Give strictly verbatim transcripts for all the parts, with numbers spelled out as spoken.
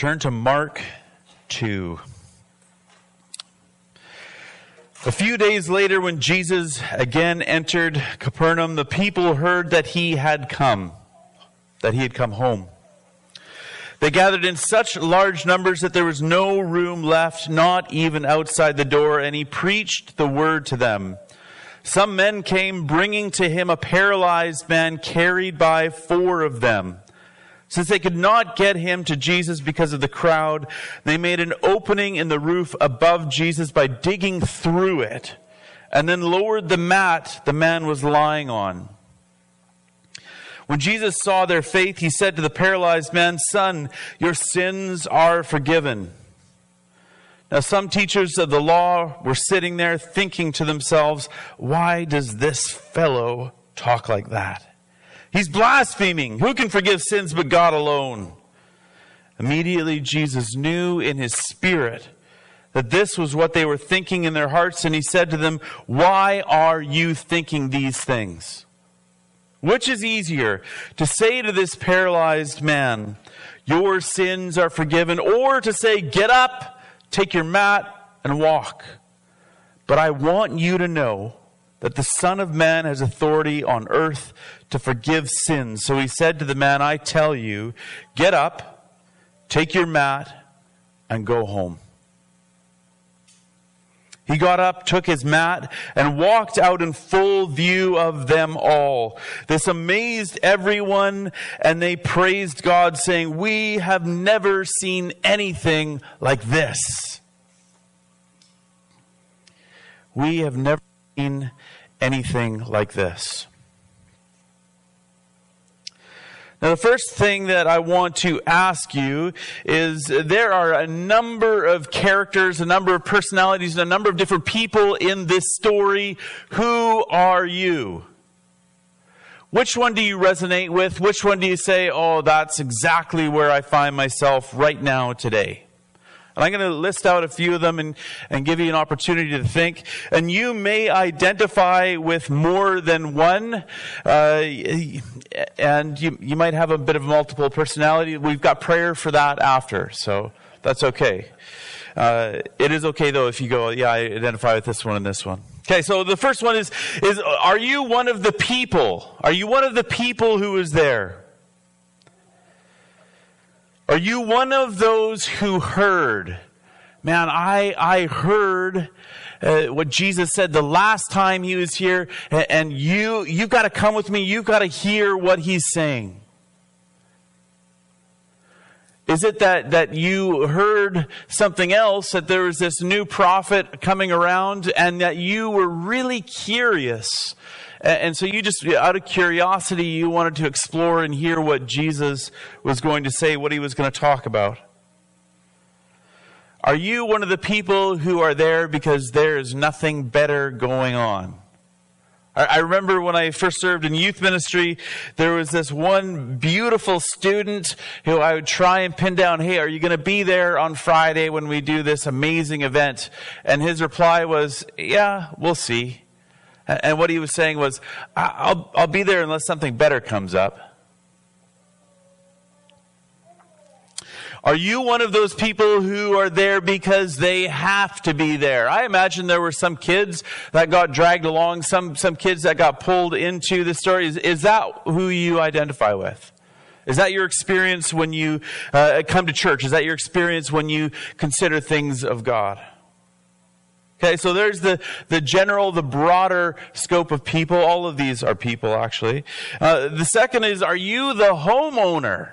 Turn to Mark two. A few days later, when Jesus again entered Capernaum, the people heard that he had come, that he had come home. They gathered in such large numbers that there was no room left, not even outside the door, and he preached the word to them. Some men came bringing to him a paralyzed man carried by four of them. Since they could not get him to Jesus because of the crowd, they made an opening in the roof above Jesus by digging through it, and then lowered the mat the man was lying on. When Jesus saw their faith, he said to the paralyzed man, "Son, your sins are forgiven." Now some teachers of the law were sitting there thinking to themselves, "Why does this fellow talk like that? He's blaspheming. Who can forgive sins but God alone?" Immediately Jesus knew in his spirit that this was what they were thinking in their hearts, and he said to them, "Why are you thinking these things? Which is easier, to say to this paralyzed man, 'Your sins are forgiven,' or to say, 'Get up, take your mat, and walk'? But I want you to know that the Son of Man has authority on earth to forgive sins." So he said to the man, "I tell you, get up, take your mat, and go home." He got up, took his mat, and walked out in full view of them all. This amazed everyone, and they praised God, saying, "We have never seen anything like this." We have never seen anything like this. Now, the first thing that I want to ask you is there are a number of characters, a number of personalities, and a number of different people in this story. Who are you? Which one do you resonate with? Which one do you say, "Oh, that's exactly where I find myself right now today"? And I'm going to list out a few of them and, and give you an opportunity to think. And you may identify with more than one. Uh, and you, you might have a bit of multiple personality. We've got prayer for that after. So that's okay. Uh, it is okay, though, if you go, "Yeah, I identify with this one and this one." Okay, so the first one is, is are you one of the people? Are you one of the people who was there? Are you one of those who heard? Man, I I heard uh, what Jesus said the last time he was here, and you you've got to come with me. You've got to hear what he's saying. Is it that, that you heard something else, that there was this new prophet coming around, and that you were really curious? And so you just, out of curiosity, you wanted to explore and hear what Jesus was going to say, what he was going to talk about. Are you one of the people who are there because there is nothing better going on? I remember when I first served in youth ministry, there was this one beautiful student who I would try and pin down, "Hey, are you going to be there on Friday when we do this amazing event?" And his reply was, "Yeah, we'll see." And what he was saying was, I'll, I'll be there unless something better comes up. Are you one of those people who are there because they have to be there? I imagine there were some kids that got dragged along, some, some kids that got pulled into the story. Is, is that who you identify with? Is that your experience when you uh, come to church? Is that your experience when you consider things of God? Okay, so there's the, the general, the broader scope of people. All of these are people, actually. Uh, the second is, are you the homeowner?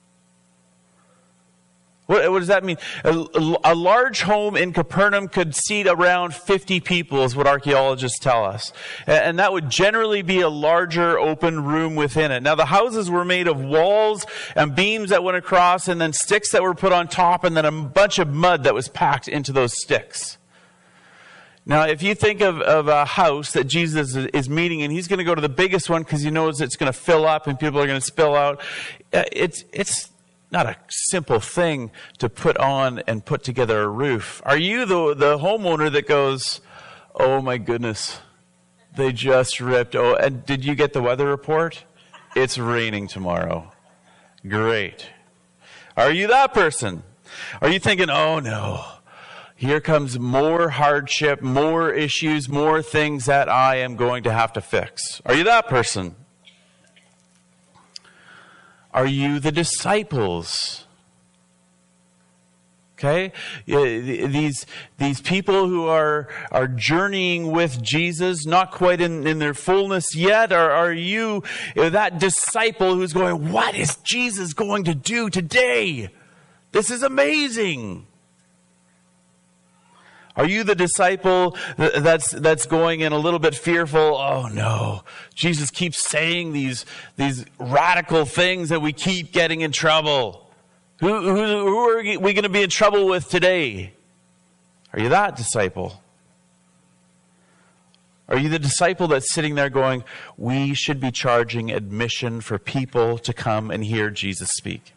What, what does that mean? A, a large home in Capernaum could seat around fifty people, is what archaeologists tell us. And that would generally be a larger open room within it. Now, the houses were made of walls and beams that went across, and then sticks that were put on top, and then a bunch of mud that was packed into those sticks. Now, if you think of, of a house that Jesus is meeting, and he's going to go to the biggest one because he knows it's going to fill up and people are going to spill out, it's it's not a simple thing to put on and put together a roof. Are you the the homeowner that goes, "Oh my goodness, they just ripped, oh, and did you get the weather report? It's raining tomorrow. Great." Are you that person? Are you thinking, oh no, here comes more hardship, more issues, more things that I am going to have to fix? Are you that person? Are you the disciples? Okay? These, these people who are, are journeying with Jesus, not quite in, in their fullness yet, or are you that disciple who's going, what is Jesus going to do today? This is amazing. Are you the disciple that's that's going in a little bit fearful? Oh no, Jesus keeps saying these, these radical things that we keep getting in trouble. Who, who, who are we going to be in trouble with today? Are you that disciple? Are you the disciple that's sitting there going, we should be charging admission for people to come and hear Jesus speak?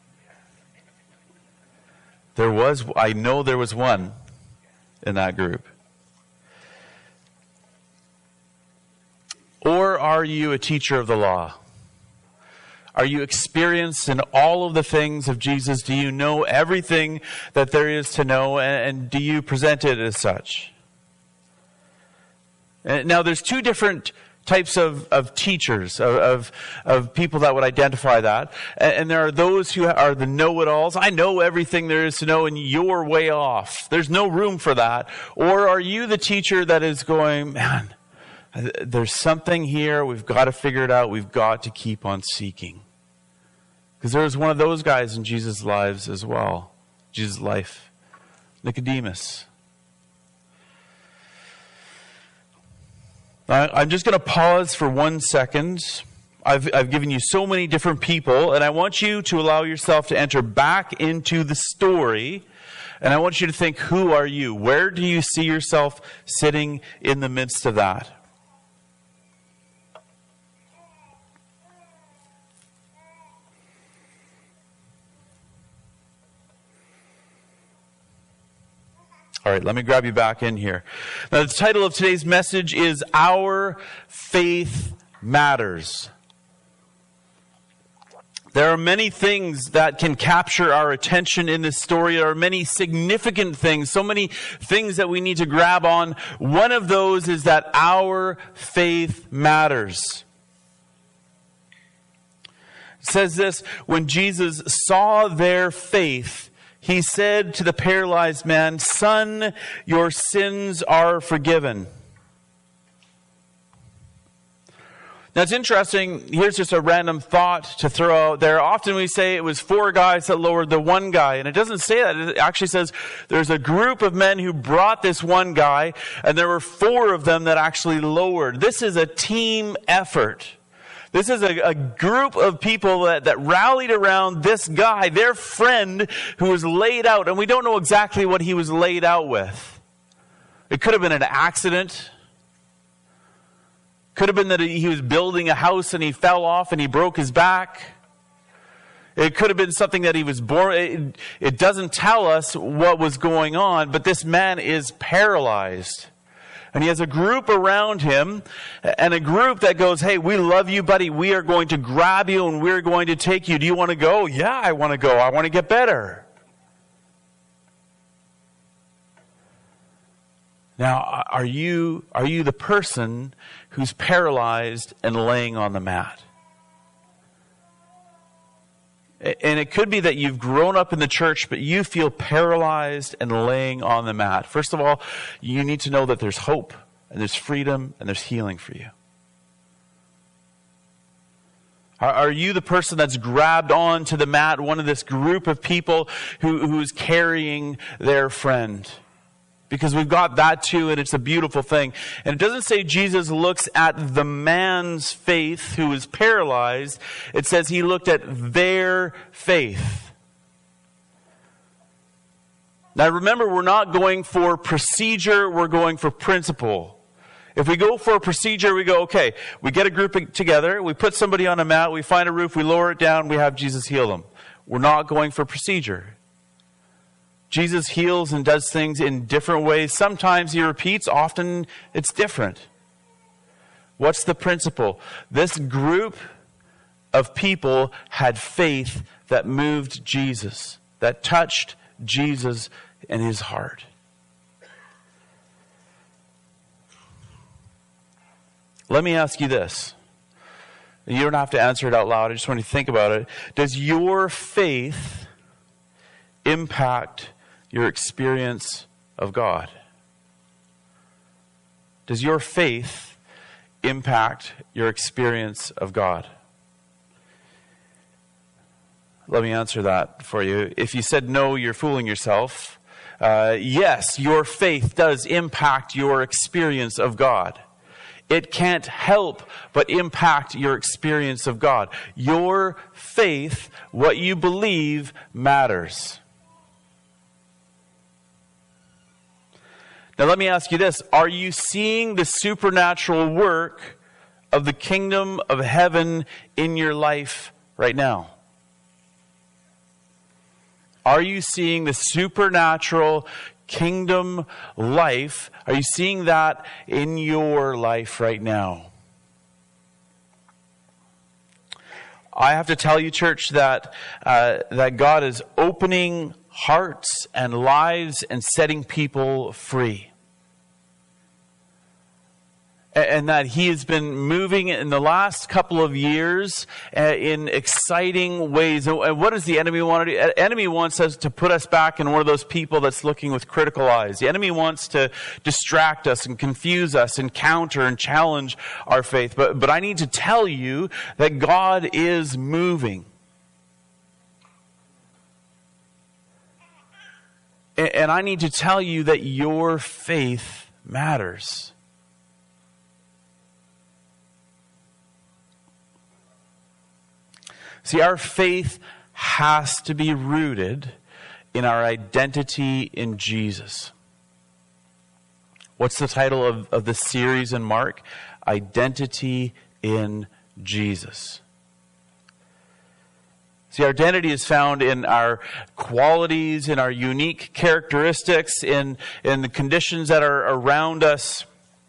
There was, I know there was one in that group. Or are you a teacher of the law? Are you experienced in all of the things of Jesus? Do you know everything that there is to know, and, and do you present it as such? And now, there's two different types of, of teachers, of, of of people that would identify that. And, and there are those who are the know-it-alls. I know everything there is to know, and you're way off. There's no room for that. Or are you the teacher that is going, man, there's something here. We've got to figure it out. We've got to keep on seeking. Because there was one of those guys in Jesus' lives as well. Jesus' life. Nicodemus. Now, I'm just going to pause for one second. I've, I've given you so many different people, and I want you to allow yourself to enter back into the story. And I want you to think, who are you? Where do you see yourself sitting in the midst of that? All right, let me grab you back in here. Now, the title of today's message is Our Faith Matters. There are many things that can capture our attention in this story. There are many significant things, so many things that we need to grab on. One of those is that our faith matters. It says this, when Jesus saw their faith, he said to the paralyzed man, "Son, your sins are forgiven." Now it's interesting, here's just a random thought to throw out there. Often we say it was four guys that lowered the one guy, and it doesn't say that. It actually says there's a group of men who brought this one guy, and there were four of them that actually lowered. This is a team effort. This is a, a group of people that, that rallied around this guy, their friend, who was laid out. And we don't know exactly what he was laid out with. It could have been an accident. Could have been that he was building a house and he fell off and he broke his back. It could have been something that he was born. It, it doesn't tell us what was going on, but this man is paralyzed. And he has a group around him, and a group that goes, "Hey, we love you, buddy. We are going to grab you and we're going to take you. Do you want to go?" "Yeah, I want to go. I want to get better." Now, are you, are you the person who's paralyzed and laying on the mat? And it could be that you've grown up in the church, but you feel paralyzed and laying on the mat. First of all, you need to know that there's hope, and there's freedom, and there's healing for you. Are, are you the person that's grabbed onto the mat, one of this group of people who, who's carrying their friend? Because we've got that too, and it's a beautiful thing. And it doesn't say Jesus looks at the man's faith who is paralyzed. It says he looked at their faith. Now remember, we're not going for procedure, we're going for principle. If we go for a procedure, we go, okay, we get a group together, we put somebody on a mat, we find a roof, we lower it down, we have Jesus heal them. We're not going for procedure. Jesus heals and does things in different ways. Sometimes he repeats, often it's different. What's the principle? This group of people had faith that moved Jesus, that touched Jesus in his heart. Let me ask you this. You don't have to answer it out loud. I just want you to think about it. Does your faith impact your experience of God? Does your faith impact your experience of God? Let me answer that for you. If you said no, you're fooling yourself. Uh, yes, your faith does impact your experience of God. It can't help but impact your experience of God. Your faith, what you believe, matters. Now let me ask you this. Are you seeing the supernatural work of the kingdom of heaven in your life right now? Are you seeing the supernatural kingdom life? Are you seeing that in your life right now? I have to tell you, church, that uh, that God is opening hearts and lives and setting people free. And that he has been moving in the last couple of years uh, in exciting ways. And what does the enemy want to do? The enemy wants us to put us back in one of those people that's looking with critical eyes. The enemy wants to distract us and confuse us and counter and challenge our faith. But, but I need to tell you that God is moving. And, and I need to tell you that your faith matters. See, our faith has to be rooted in our identity in Jesus. What's the title of, of the series in Mark? Identity in Jesus. See, our identity is found in our qualities, in our unique characteristics, in, in the conditions that are around us.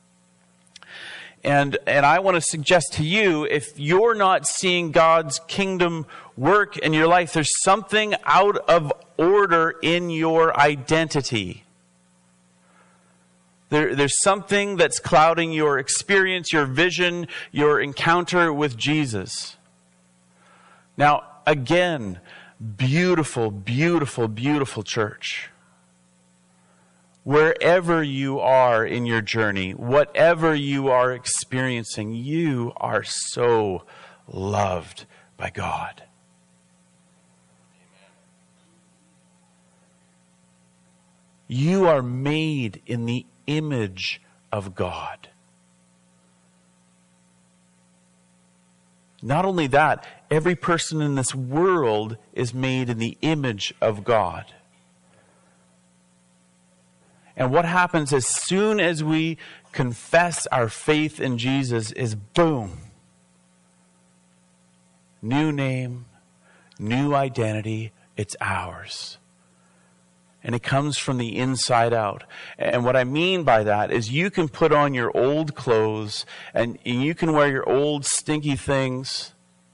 And and I want to suggest to you, if you're not seeing God's kingdom work in your life, there's something out of order in your identity. There, there's something that's clouding your experience, your vision, your encounter with Jesus. Now, again, beautiful, beautiful, beautiful church. Wherever you are in your journey, whatever you are experiencing, you are so loved by God. You are made in the image of God. Not only that, every person in this world is made in the image of God. And what happens as soon as we confess our faith in Jesus is boom. New name, new identity, it's ours. And it comes from the inside out. And what I mean by that is you can put on your old clothes and you can wear your old stinky things.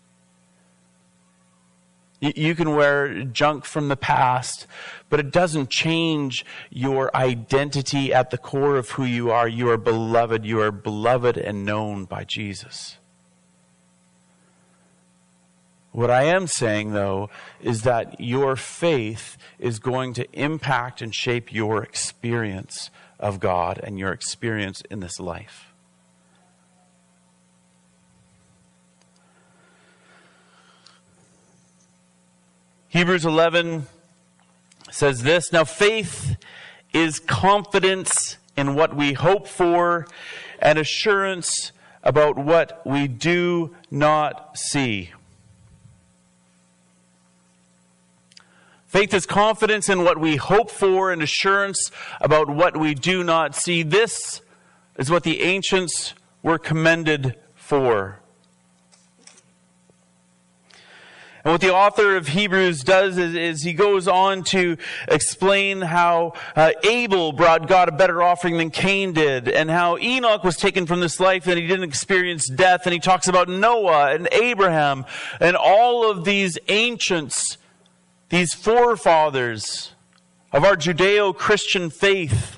You can wear junk from the past, but it doesn't change your identity at the core of who you are. You are beloved. You are beloved and known by Jesus. What I am saying, though, is that your faith is going to impact and shape your experience of God and your experience in this life. Hebrews eleven says this, now faith is confidence in what we hope for and assurance about what we do not see. Faith is confidence in what we hope for and assurance about what we do not see. This is what the ancients were commended for. And what the author of Hebrews does is, is he goes on to explain how uh, Abel brought God a better offering than Cain did, and how Enoch was taken from this life and he didn't experience death. And he talks about Noah and Abraham and all of these ancients, these forefathers of our Judeo-Christian faith.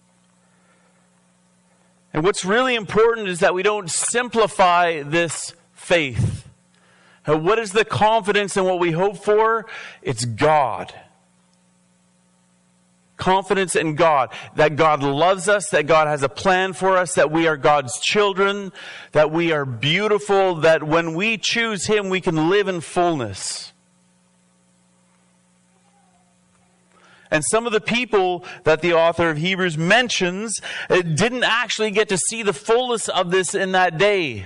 And what's really important is that we don't simplify this faith. Now, what is the confidence in what we hope for? It's God. Confidence in God. That God loves us, that God has a plan for us, that we are God's children, that we are beautiful, that when we choose Him, we can live in fullness. And some of the people that the author of Hebrews mentions didn't actually get to see the fullness of this in that day.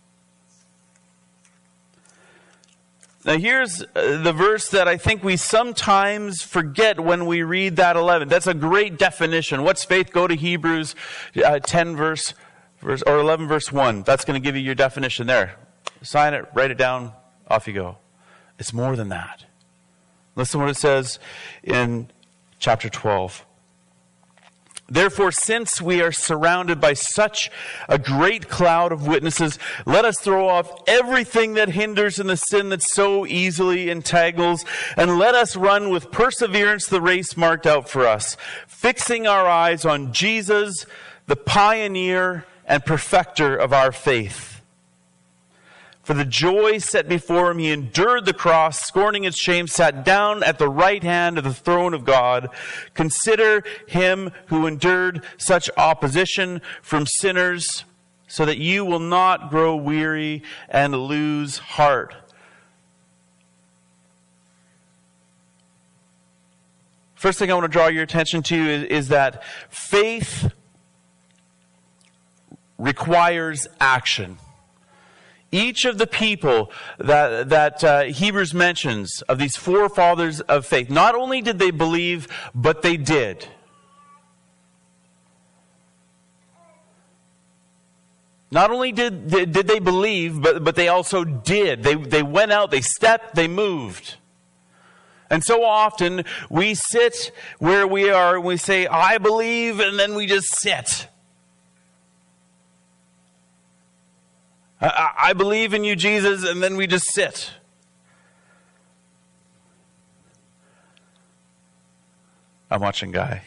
Now here's the verse that I think we sometimes forget when we read that eleven. That's a great definition. What's faith? Go to Hebrews uh, ten verse, verse or eleven verse one. That's going to give you your definition there. Sign it, write it down, off you go. It's more than that. Listen to what it says in chapter twelve. Therefore, since we are surrounded by such a great cloud of witnesses, let us throw off everything that hinders and the sin that so easily entangles, and let us run with perseverance the race marked out for us, fixing our eyes on Jesus, the pioneer and perfecter of our faith. For the joy set before him, he endured the cross, scorning its shame, sat down at the right hand of the throne of God. Consider him who endured such opposition from sinners, so that you will not grow weary and lose heart. First thing I want to draw your attention to is, is that faith requires action. Each of the people that, that uh, Hebrews mentions, of these forefathers of faith, not only did they believe, but they did. Not only did, did they believe, but, but they also did. They, they went out, they stepped, they moved. And so often we sit where we are and we say, I believe, and then we just sit. I believe in you, Jesus, and then we just sit. I'm watching Guy.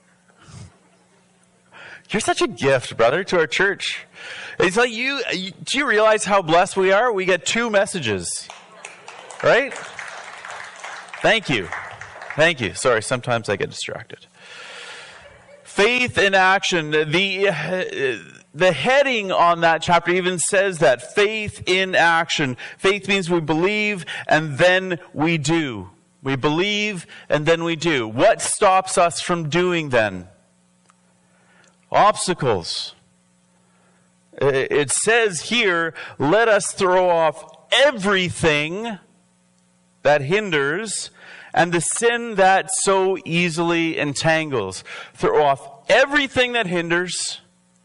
You're such a gift, brother, to our church. It's like you, do you realize how blessed we are? We get two messages. Right? Thank you. Thank you. Sorry, sometimes I get distracted. Faith in action. The... Uh, The heading on that chapter even says that, faith in action. Faith means we believe and then we do. We believe and then we do. What stops us from doing then? Obstacles. It says here, let us throw off everything that hinders and the sin that so easily entangles. Throw off everything that hinders.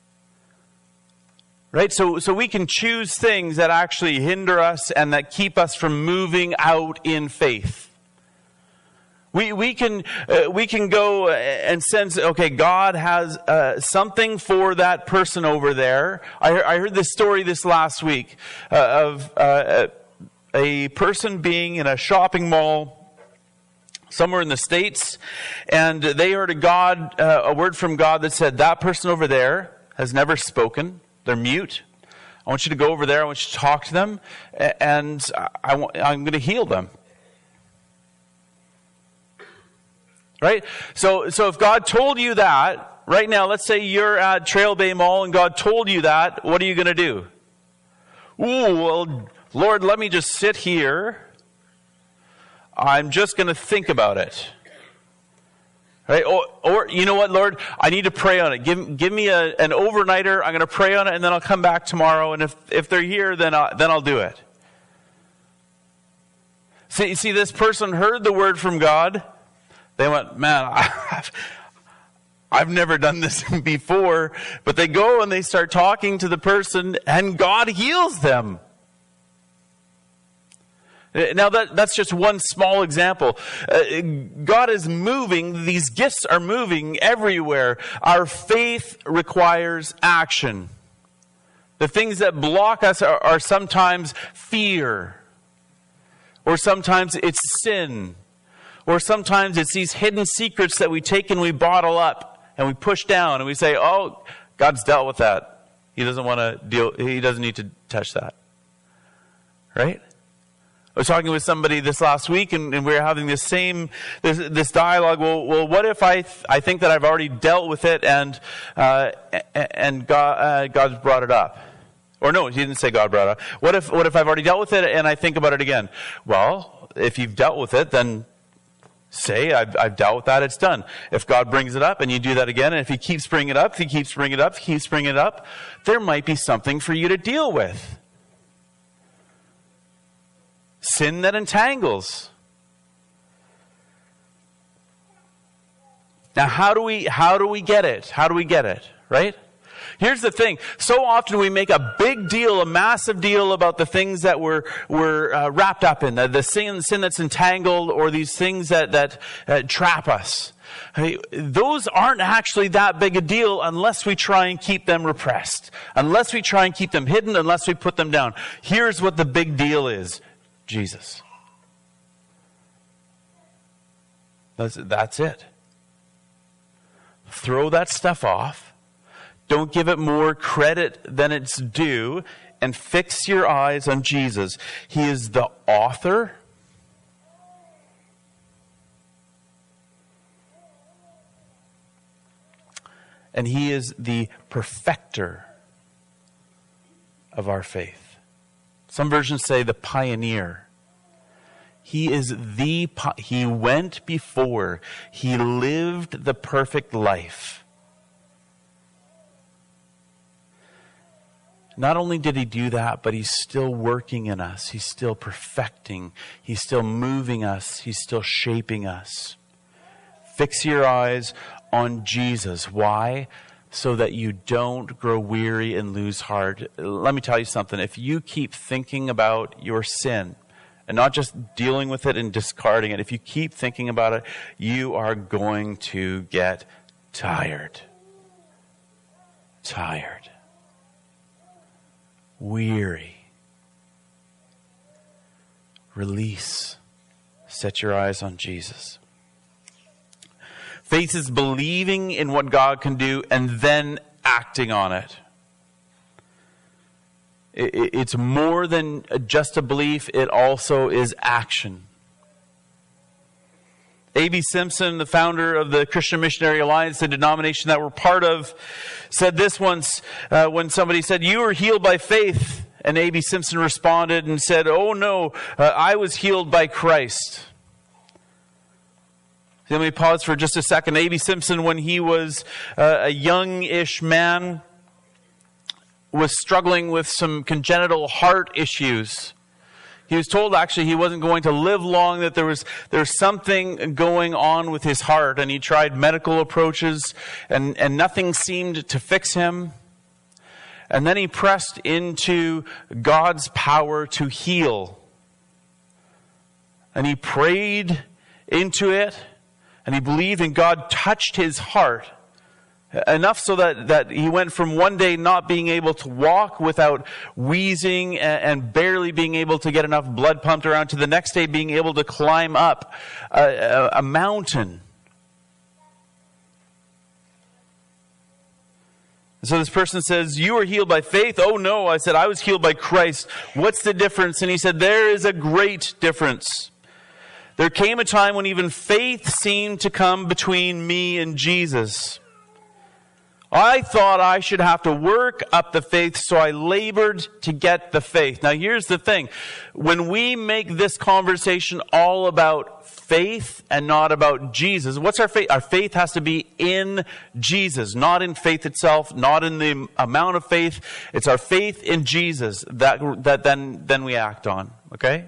Right? So, so we can choose things that actually hinder us and that keep us from moving out in faith. We, we can, uh, we can go and sense, okay, God has uh, something for that person over there. I, I heard this story this last week uh, of uh, a person being in a shopping mall somewhere in the States, and they heard a God, uh, a word from God that said, that person over there has never spoken. They're mute. I want you to go over there. I want you to talk to them. And I want, I'm going to heal them. Right? So, so if God told you that, right now, let's say you're at Trail Bay Mall and God told you that, what are you going to do? Ooh, well, Lord, let me just sit here. I'm just going to think about it. Right? Or, or, you know what, Lord? I need to pray on it. Give, give me a, an overnighter. I'm going to pray on it, and then I'll come back tomorrow. And if, if they're here, then I'll, then I'll do it. See, see, this person heard the word from God. They went, man, I've, I've never done this before. But they go and they start talking to the person, and God heals them. Now that, that's just one small example. Uh, God is moving. These gifts are moving everywhere. Our faith requires action. The things that block us are, are sometimes fear. Or sometimes it's sin. Or Or sometimes it's these hidden secrets that we take and we bottle up and we push down and we say, oh, God's dealt with that. He doesn't want to deal, he doesn't need to touch that. Right? I was talking with somebody this last week, and, and we were having this same this, this dialogue. Well, well, what if I th- I think that I've already dealt with it, and uh, and God uh, God's brought it up, or no, he didn't say God brought it up. What if what if I've already dealt with it and I think about it again? Well, if you've dealt with it, then say I've I've dealt with that. It's done. If God brings it up and you do that again, and if He keeps bringing it up, if He keeps bringing it up, if He keeps bringing it up, there might be something for you to deal with. Sin that entangles. Now, how do we how do we get it? How do we get it? Right? Here's the thing. So often we make a big deal, a massive deal about the things that we're we're uh, wrapped up in, the, the sin sin that's entangled, or these things that that uh, trap us. Hey, those aren't actually that big a deal unless we try and keep them repressed, unless we try and keep them hidden, unless we put them down. Here's what the big deal is. Jesus. That's, that's it. Throw that stuff off. Don't give it more credit than it's due, and fix your eyes on Jesus. He is the author and He is the perfecter of our faith. Some versions say the pioneer. He is the, He went before. He lived the perfect life. Not only did He do that, but He's still working in us. He's still perfecting. He's still moving us. He's still shaping us. Fix your eyes on Jesus. Why? So that you don't grow weary and lose heart. Let me tell you something. If you keep thinking about your sin, and not just dealing with it and discarding it, if you keep thinking about it, you are going to get tired. Tired. Weary. Release. Set your eyes on Jesus. Faith is believing in what God can do and then acting on it. It's more than just a belief, it also is action. A B Simpson, the founder of the Christian Missionary Alliance, the denomination that we're part of, said this once uh, when somebody said, "You were healed by faith." And A B Simpson responded and said, "Oh no, uh, I was healed by Christ." Let me pause for just a second. A B Simpson, when he was uh, a young-ish man, was struggling with some congenital heart issues. He was told actually he wasn't going to live long, that there was there was something going on with his heart, and he tried medical approaches and, and nothing seemed to fix him. And then he pressed into God's power to heal. And he prayed into it. And he believed, and God touched his heart enough so that, that he went from one day not being able to walk without wheezing and, and barely being able to get enough blood pumped around, to the next day being able to climb up a, a, a mountain. So this person says, "You were healed by faith." "Oh no," I said, "I was healed by Christ." "What's the difference?" And he said, "There is a great difference. There came a time when even faith seemed to come between me and Jesus. I thought I should have to work up the faith, so I labored to get the faith." Now here's the thing. When we make this conversation all about faith and not about Jesus, what's our faith? Our faith has to be in Jesus, not in faith itself, not in the amount of faith. It's our faith in Jesus that, that then, then we act on. Okay?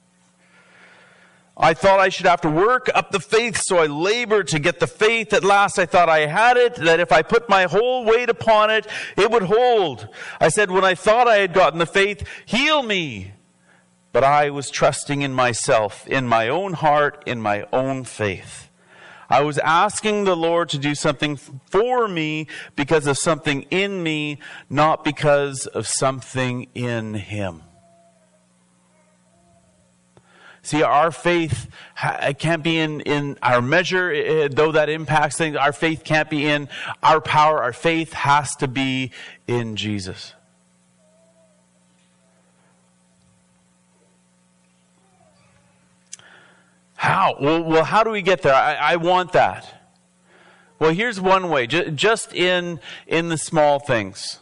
"I thought I should have to work up the faith, so I labored to get the faith. At last I thought I had it, that if I put my whole weight upon it, it would hold. I said, when I thought I had gotten the faith, 'Heal me.' But I was trusting in myself, in my own heart, in my own faith. I was asking the Lord to do something for me because of something in me, not because of something in Him." See, our faith ha- can't be in, in our measure, uh, though that impacts things. Our faith can't be in our power. Our faith has to be in Jesus. How? Well, well how do we get there? I, I want that. Well, here's one way, J- just in, in the small things.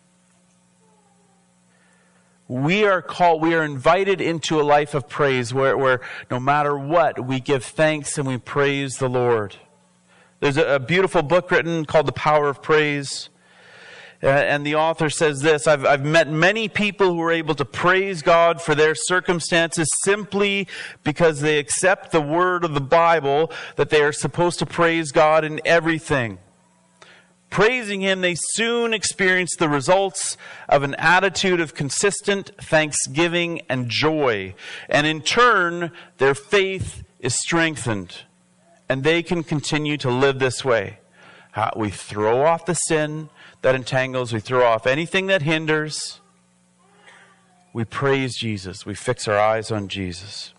We are called, we are invited into a life of praise where, where no matter what, we give thanks and we praise the Lord. There's a, a beautiful book written called The Power of Praise. Uh, and the author says this, I've, I've met many people who are able to praise God for their circumstances simply because they accept the word of the Bible that they are supposed to praise God in everything. Praising Him, they soon experience the results of an attitude of consistent thanksgiving and joy. And in turn, their faith is strengthened. And they can continue to live this way. Uh, we throw off the sin that entangles. We throw off anything that hinders. We praise Jesus. We fix our eyes on Jesus.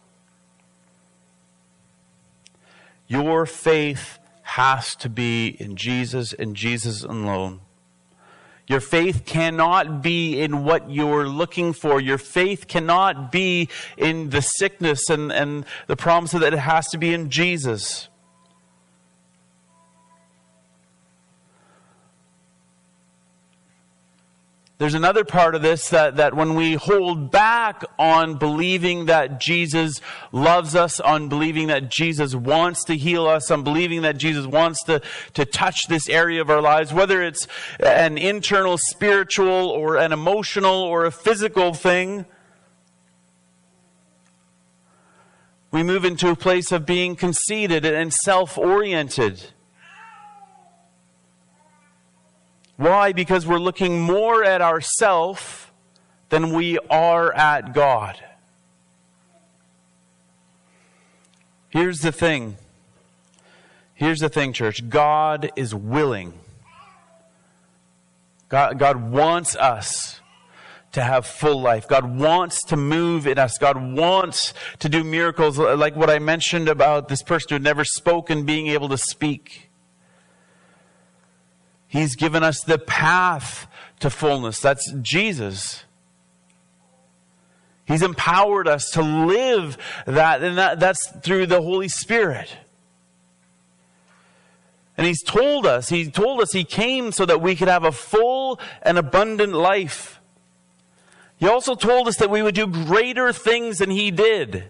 Your faith has to be in Jesus and Jesus alone. Your faith cannot be in what you're looking for. Your faith cannot be in the sickness and, and the promise that it has to be in Jesus. There's another part of this that, that when we hold back on believing that Jesus loves us, on believing that Jesus wants to heal us, on believing that Jesus wants to, to touch this area of our lives, whether it's an internal spiritual or an emotional or a physical thing, we move into a place of being conceited and self-oriented. Why? Because we're looking more at ourselves than we are at God. Here's the thing. Here's the thing, church. God is willing. God, God wants us to have full life. God wants to move in us. God wants to do miracles like what I mentioned about this person who had never spoken being able to speak. He's given us the path to fullness. That's Jesus. He's empowered us to live that, and that, that's through the Holy Spirit. And He's told us, He told us He came so that we could have a full and abundant life. He also told us that we would do greater things than He did.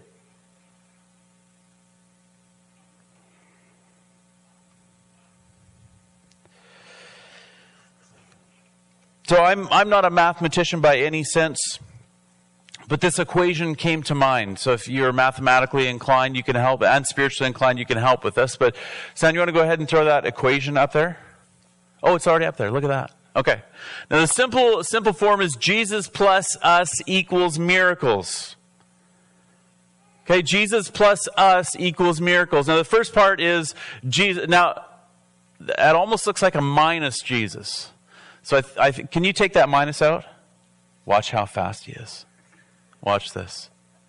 So I'm I'm not a mathematician by any sense, but this equation came to mind. So if you're mathematically inclined, you can help, and spiritually inclined, you can help with this. But Sam, you want to go ahead and throw that equation up there? Oh, it's already up there. Look at that. Okay. Now the simple simple form is Jesus plus us equals miracles. Okay, Jesus plus us equals miracles. Now the first part is Jesus. Now, that almost looks like a minus Jesus. So I th- I th- can you take that minus out? Watch how fast he is. Watch this.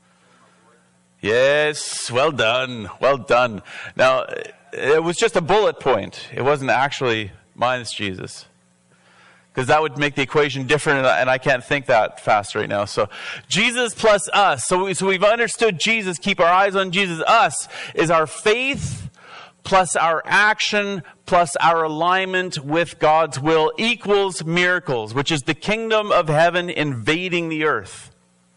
Yes, well done, well done. Now, it was just a bullet point. It wasn't actually minus Jesus. Because that would make the equation different, and I, and I can't think that fast right now. So, Jesus plus us. So, we, so we've understood Jesus. Keep our eyes on Jesus. Us is our faith plus our action, plus our alignment with God's will equals miracles, which is the kingdom of heaven invading the earth.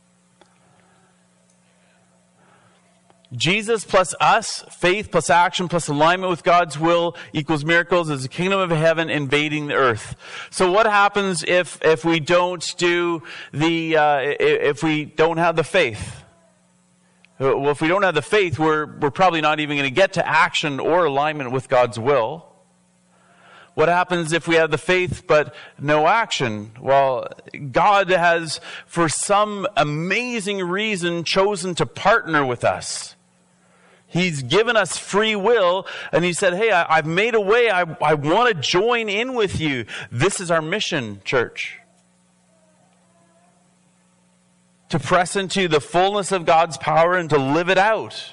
Jesus plus us, faith plus action plus alignment with God's will equals miracles, is the kingdom of heaven invading the earth. So what happens if, if we don't do the, uh, if we don't have the faith? Well, if we don't have the faith, we're, we're probably not even going to get to action or alignment with God's will. What happens if we have the faith but no action? Well, God has, for some amazing reason, chosen to partner with us. He's given us free will, and He said, hey, I, I've made a way. I, I want to join in with you. This is our mission, church. to press into the fullness of God's power and to live it out.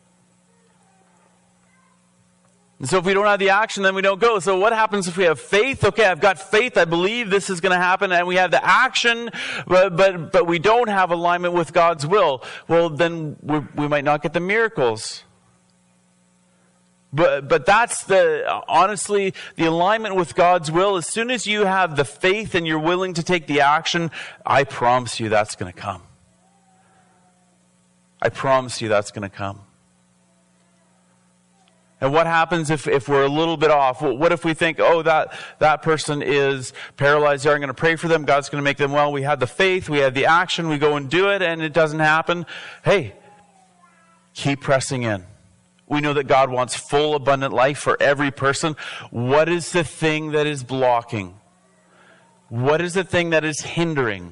And so if we don't have the action, then we don't go. So what happens if we have faith? Okay, I've got faith. I believe this is going to happen. And we have the action, but but, but we don't have alignment with God's will. Well, then we, we might not get the miracles. But but that's the, honestly, the alignment with God's will. As soon as you have the faith and you're willing to take the action, I promise you that's going to come. I promise you that's going to come. And what happens if, if we're a little bit off? What if we think, oh, that, that person is paralyzed there, I'm going to pray for them, God's going to make them well. We have the faith, we have the action, we go and do it, and it doesn't happen. Hey, keep pressing in. We know that God wants full, abundant life for every person. What is the thing that is blocking? What is the thing that is hindering?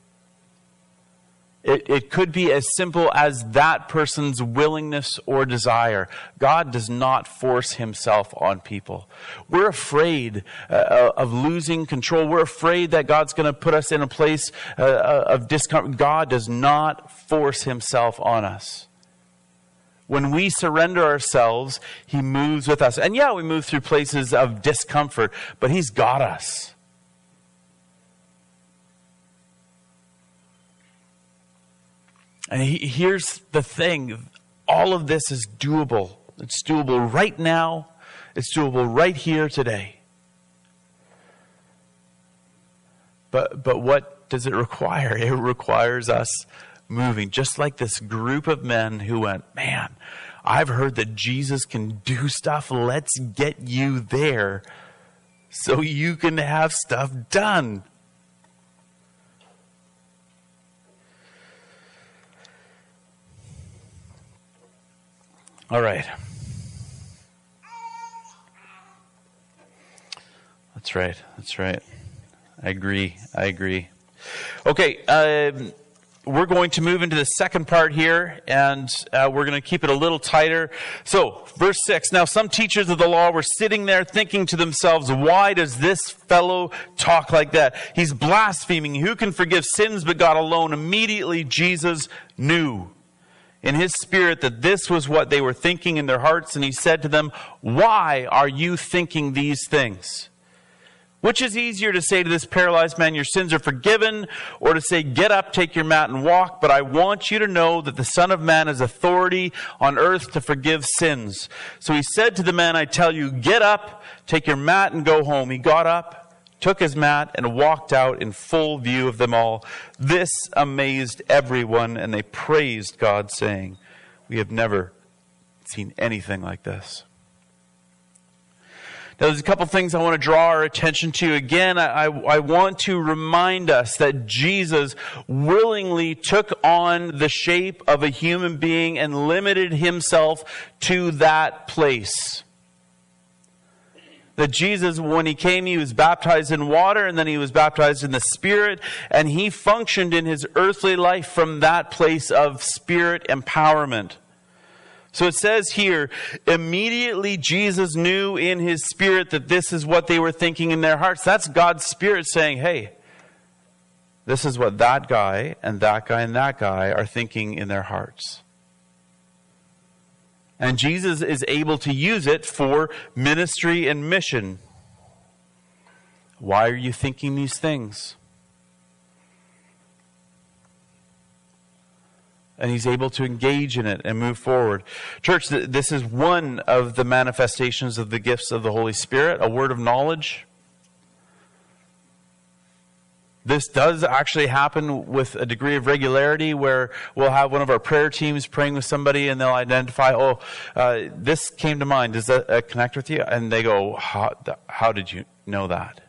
It, it could be as simple as that person's willingness or desire. God does not force himself on people. We're afraid uh, of losing control. We're afraid that God's going to put us in a place uh, of discomfort. God does not force himself on us. When we surrender ourselves, he moves with us. And yeah, we move through places of discomfort, but he's got us. And he, here's the thing. All of this is doable. It's doable right now. It's doable right here today. But but what does it require? It requires us moving. Just like this group of men who went, man, I've heard that Jesus can do stuff. Let's get you there so you can have stuff done. All right. That's right. That's right. I agree. I agree. Okay. Um, we're going to move into the second part here, and uh, we're going to keep it a little tighter. So, verse six. Now, some teachers of the law were sitting there thinking to themselves, why does this fellow talk like that? He's blaspheming. Who can forgive sins but God alone? Immediately, Jesus knew in his spirit that this was what they were thinking in their hearts, and he said to them, why are you thinking these things? Which is easier to say to this paralyzed man, your sins are forgiven, or to say, get up, take your mat and walk? But I want you to know that the Son of Man has authority on earth to forgive sins. So he said to the man, I tell you, get up, take your mat and go home. He got up, took his mat, and walked out in full view of them all. This amazed everyone, and they praised God, saying, we have never seen anything like this. Now, there's a couple things I want to draw our attention to. Again, I, I want to remind us that Jesus willingly took on the shape of a human being and limited himself to that place. That Jesus, when he came, he was baptized in water, and then he was baptized in the Spirit, and he functioned in his earthly life from that place of Spirit empowerment. So it says here, immediately Jesus knew in his spirit that this is what they were thinking in their hearts. That's God's Spirit saying, hey, this is what that guy and that guy and that guy are thinking in their hearts. And Jesus is able to use it for ministry and mission. Why are you thinking these things? And he's able to engage in it and move forward. Church, this is one of the manifestations of the gifts of the Holy Spirit, a word of knowledge. This does actually happen with a degree of regularity where we'll have one of our prayer teams praying with somebody and they'll identify, oh, uh, this came to mind. Does that uh, connect with you? And they go, how, how did you know that?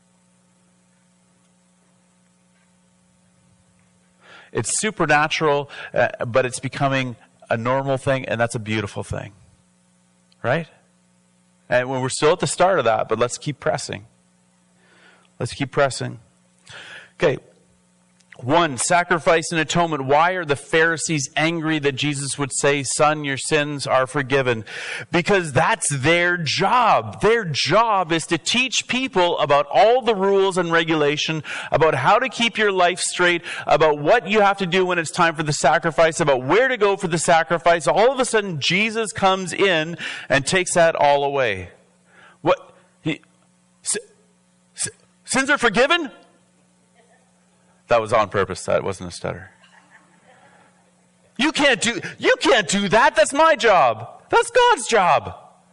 It's supernatural, uh, but it's becoming a normal thing, and that's a beautiful thing. Right? And when we're still at the start of that, but let's keep pressing. Let's keep pressing. Okay. One, sacrifice and atonement. Why are the Pharisees angry that Jesus would say, son, your sins are forgiven? Because that's their job. Their job is to teach people about all the rules and regulation, about how to keep your life straight, about what you have to do when it's time for the sacrifice, about where to go for the sacrifice. All of a sudden, Jesus comes in and takes that all away. What? He, sins are forgiven? That was on purpose. That wasn't a stutter. You can't do, you can't do that. That's my job. That's God's job.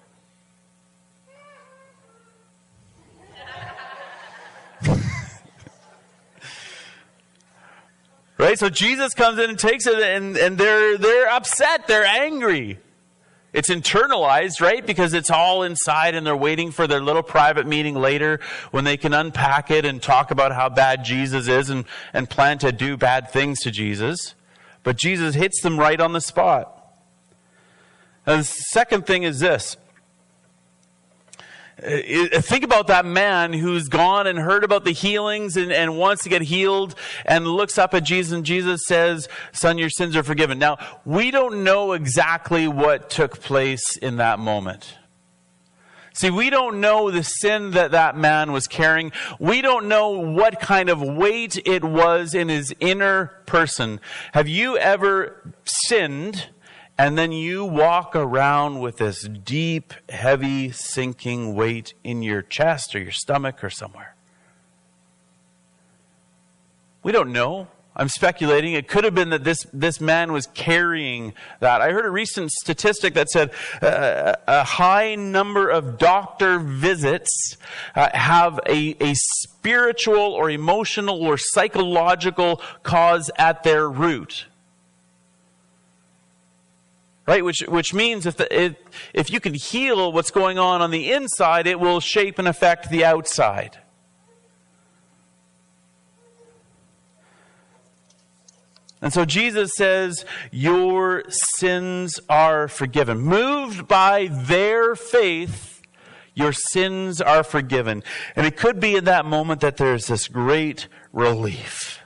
Right? So Jesus comes in and takes it, and, and they're, they're upset. They're angry. It's internalized, right? Because it's all inside, and they're waiting for their little private meeting later when they can unpack it and talk about how bad Jesus is and, and plan to do bad things to Jesus. But Jesus hits them right on the spot. And the second thing is this. Think about that man who's gone and heard about the healings and, and wants to get healed and looks up at Jesus, and Jesus says, son, your sins are forgiven. Now, we don't know exactly what took place in that moment. See, we don't know the sin that that man was carrying. We don't know what kind of weight it was in his inner person. Have you ever sinned and then you walk around with this deep, heavy, sinking weight in your chest or your stomach or somewhere? We don't know. I'm speculating. It could have been that this, this man was carrying that. I heard a recent statistic that said uh, a high number of doctor visits uh, have a, a spiritual or emotional or psychological cause at their root. Right, which which means if the, if if you can heal what's going on on the inside, it will shape and affect the outside. And so Jesus says, your sins are forgiven. Moved by their faith, your sins are forgiven. And it could be in that moment that there's this great relief.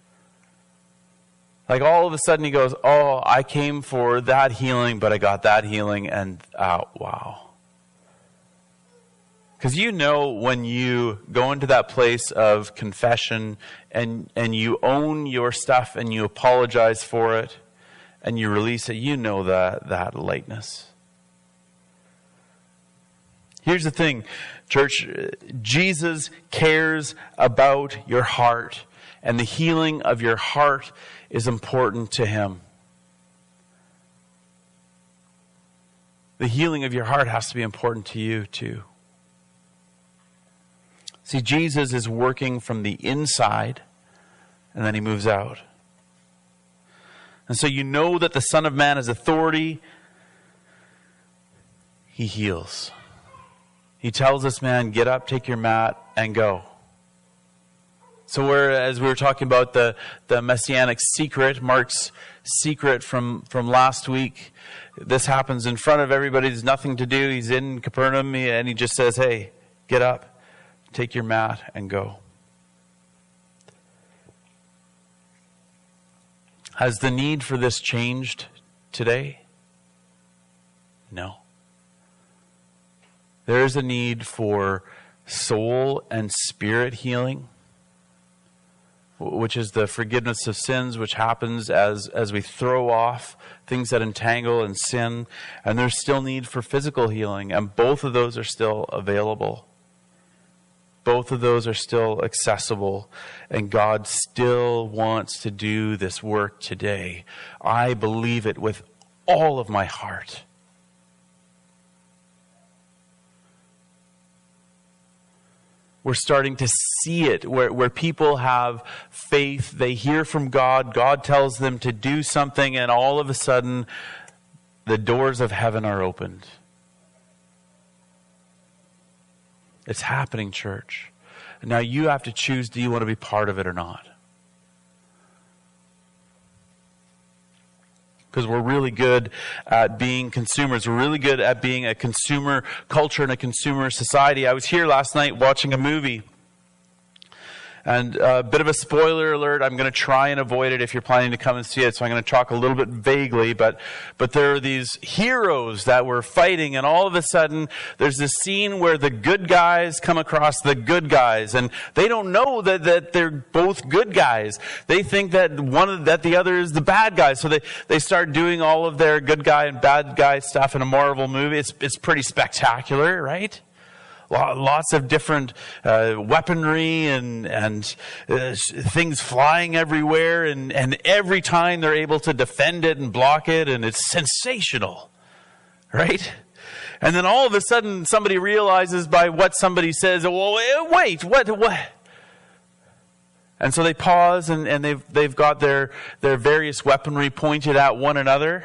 Like all of a sudden he goes, oh, I came for that healing, but I got that healing, and oh, wow. Because you know when you go into that place of confession and, and you own your stuff and you apologize for it and you release it, you know that, that lightness. Here's the thing, church. Jesus cares about your heart, and the healing of your heart is important to him. The healing of your heart has to be important to you too. See, Jesus is working from the inside, and then he moves out. And so you know that the Son of Man has authority. He heals. He tells this man, get up, take your mat, and go. So we're, as we were talking about the, the messianic secret, Mark's secret from, from last week, this happens in front of everybody. There's nothing to do. He's in Capernaum, and he just says, hey, get up, take your mat, and go. Has the need for this changed today? No. There is a need for soul and spirit healing, which is the forgiveness of sins, which happens as, as we throw off things that entangle and sin. And there's still need for physical healing, and both of those are still available. Both of those are still accessible, and God still wants to do this work today. I believe it with all of my heart. We're starting to see it where, where people have faith. They hear from God. God tells them to do something, and all of a sudden, the doors of heaven are opened. It's happening, church. Now you have to choose, do you want to be part of it or not? Because we're really good at being consumers. We're really good at being a consumer culture and a consumer society. I was here last night watching a movie. And a bit of a spoiler alert, I'm going to try and avoid it if you're planning to come and see it, so I'm going to talk a little bit vaguely, but but there are these heroes that were fighting, and all of a sudden there's this scene where the good guys come across the good guys, and they don't know that, that they're both good guys. They think that one of, that the other is the bad guy, so they, they start doing all of their good guy and bad guy stuff in a Marvel movie. It's, it's pretty spectacular, right? Lots of different uh, weaponry and and uh, things flying everywhere, and, and every time they're able to defend it and block it, and it's sensational, right? And then all of a sudden somebody realizes by what somebody says, well, wait, what, what? And so they pause, and, and they've they've got their, their various weaponry pointed at one another.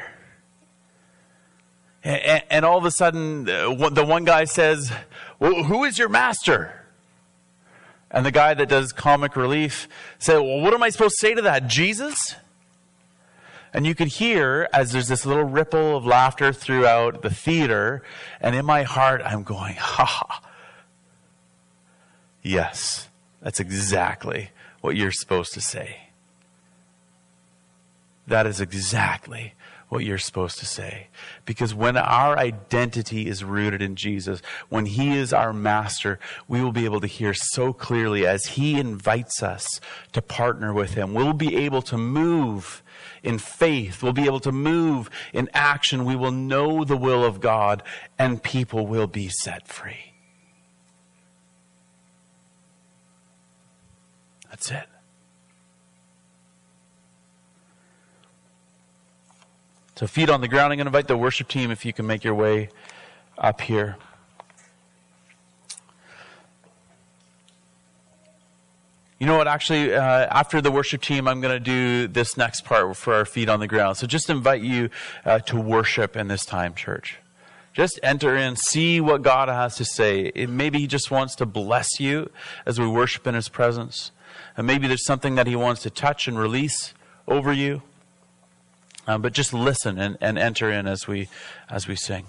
And, and all of a sudden, uh, the one guy says, well, who is your master? And the guy that does comic relief said, well, what am I supposed to say to that? Jesus? And you could hear, as there's this little ripple of laughter throughout the theater, and in my heart, I'm going, ha ha. Yes, that's exactly what you're supposed to say. That is exactly what you're supposed to say. Because when our identity is rooted in Jesus, when He is our master, we will be able to hear so clearly as He invites us to partner with Him. We'll be able to move in faith. We'll be able to move in action. We will know the will of God, and people will be set free. That's it. So feet on the ground. I'm going to invite the worship team if you can make your way up here. You know what, actually, uh, after the worship team, I'm going to do this next part for our feet on the ground. So just invite you uh, to worship in this time, church. Just enter in, see what God has to say. It, maybe He just wants to bless you as we worship in His presence. And maybe there's something that He wants to touch and release over you. Um, but just listen and, and enter in as we as we sing.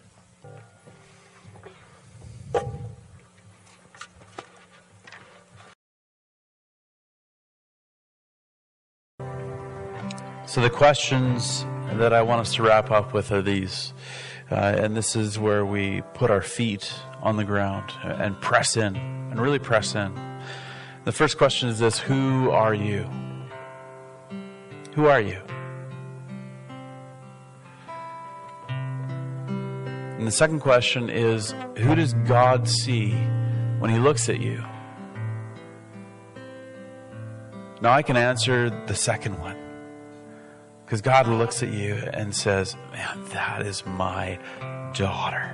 So the questions that I want us to wrap up with are these. Uh, and this is where we put our feet on the ground and press in, and really press in. The first question is this: who are you? Who are you? And the second question is, who does God see when He looks at you? Now I can answer the second one. Because God looks at you and says, man, that is my daughter.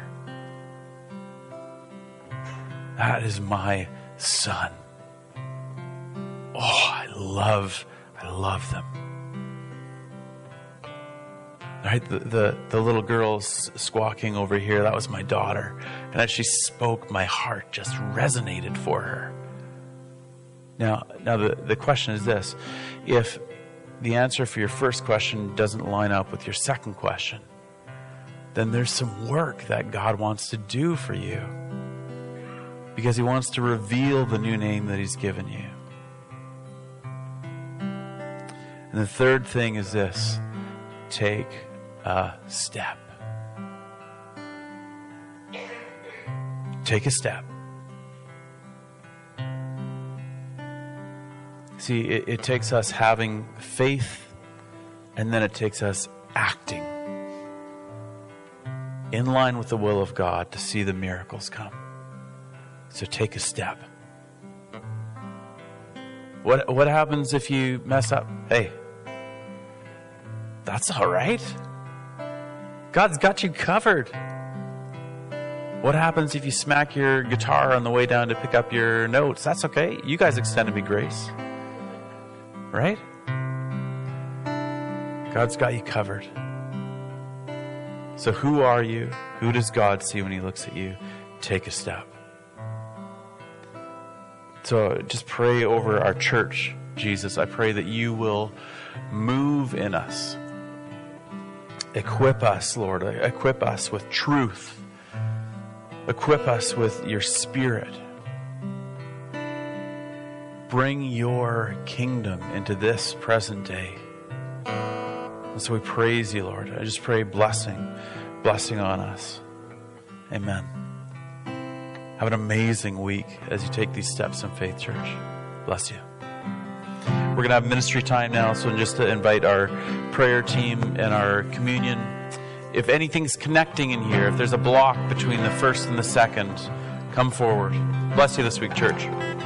That is my son. Oh, I love, I love them. Right, the, the, the little girl squawking over here, that was my daughter. And as she spoke, my heart just resonated for her. Now, now the, the question is this: if the answer for your first question doesn't line up with your second question, then there's some work that God wants to do for you. Because He wants to reveal the new name that He's given you. And the third thing is this: take a step. Take a step. See, it, it takes us having faith, and then it takes us acting in line with the will of God to see the miracles come. So take a step. What what happens if you mess up? Hey, that's all right. God's got you covered. What happens if you smack your guitar on the way down to pick up your notes? That's okay. You guys extended me grace. Right? God's got you covered. So who are you? Who does God see when He looks at you? Take a step. So just pray over our church, Jesus. I pray that you will move in us. Equip us, Lord. Equip us with truth. Equip us with your Spirit. bring your kingdom into this present day. And so we praise you, Lord. I just pray blessing, blessing on us. Amen. Have an amazing week as you take these steps in faith, church. Bless you. We're going to have ministry time now, so just to invite our prayer team and our communion. If anything's connecting in here, if there's a block between the first and the second, come forward. Bless you this week, church.